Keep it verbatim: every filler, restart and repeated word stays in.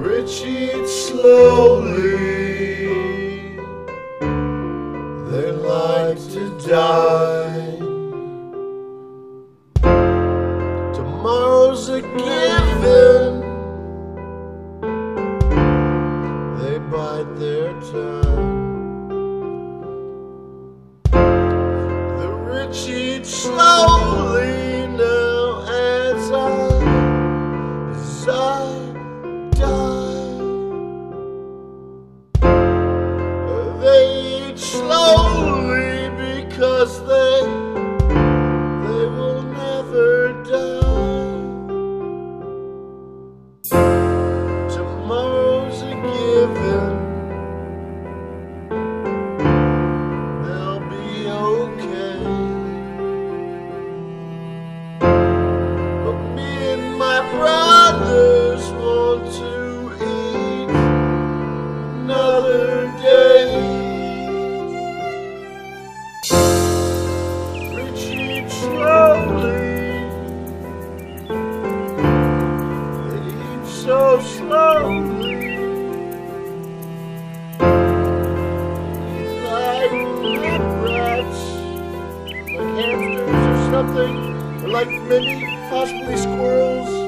rich eat slowly, they like to die. Tomorrow's a given, they bide their time. The rich eat slowly now as I, as I die. They eat slowly because they, they will never die. Tomorrow's a given, they'll be okay. But me and my brothers want to eat another day. Rich eat slowly, they eat so slowly, like lip rats, like hamsters or something, or like maybe possibly squirrels.